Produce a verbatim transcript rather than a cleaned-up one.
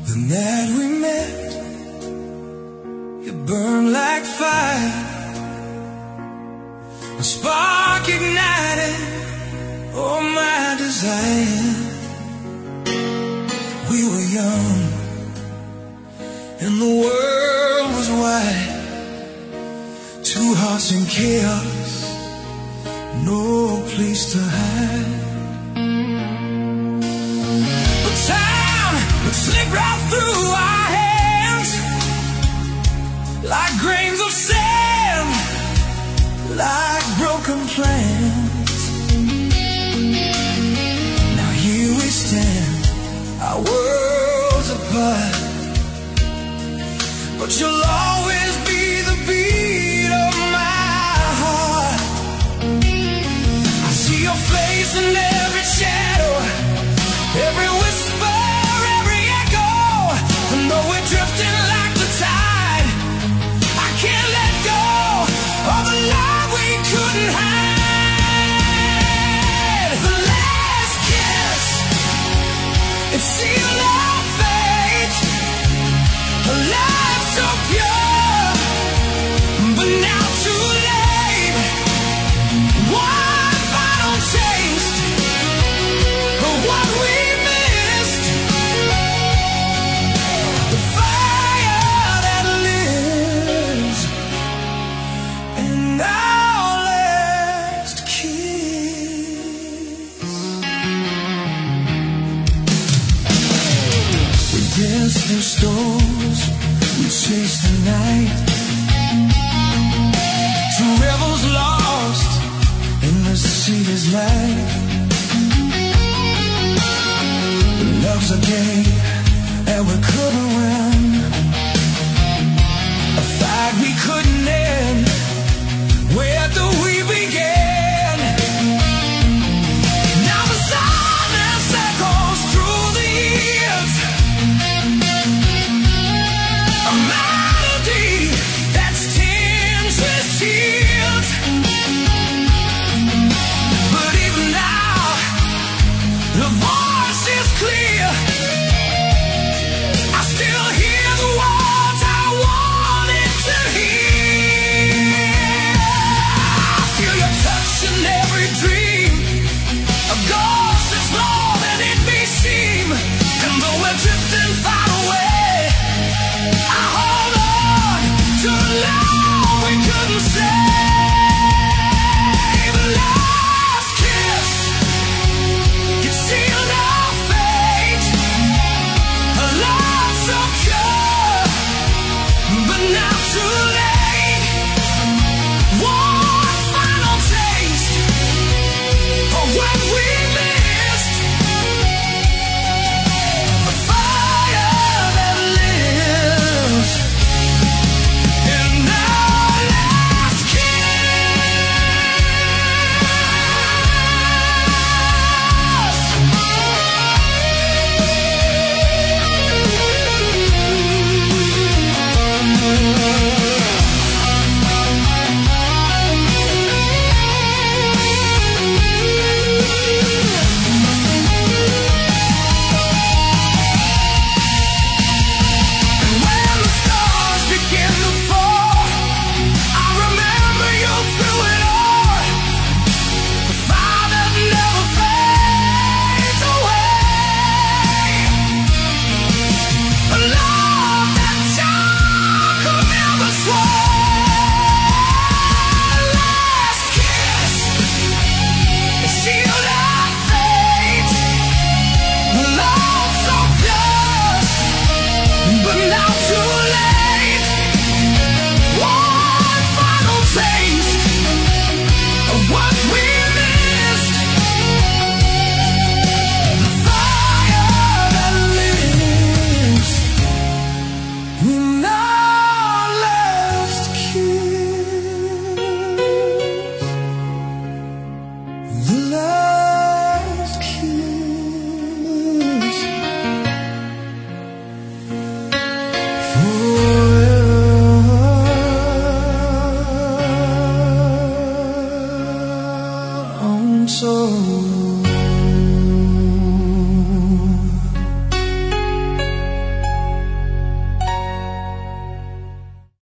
The night we met, you burned like fire. A spark ignited all my desire. We were young and the world was wide. Two hearts in chaos, no place to hide. But time would slip right through our hands like grains of sand, like broken plans. Now here we stand, our worlds apart, but you'll always be the beat of my heart. I see your face in every shadow, every whisper, every echo. I know we're drifting like the tide. I can't let go of the love we couldn't hide. The last kiss, it sealed our fate. A love so pure, but now too late. One final taste of what we missed. The fire that lives in our last kiss. We danced through storms, we chased the night, two rebels lost in the city's light. Love's a game and we couldn't win, a fight we couldn't end. Where do we begin? Now the silence echoes through the years, a melody that's tinged with tears. But even now, the voice is clear. I still hear the words I wanted to hear. I feel your touch in every dream. A ghost is more than it may seem. And though we're drifting far away, I hold on to the love we couldn't say. The last kiss, it sealed our fate. A love so pure, but now too late. One final taste of what we missed. The fire that lives in our last And when the stars begin to fall, I remember you through it all. The fire that never fades away. A love that time could never sway. Last kiss, it sealed our fate. Love so pure, but now too late. One final taste of what we missed. The fire that lives in our last kiss. The last kiss. Forever untold.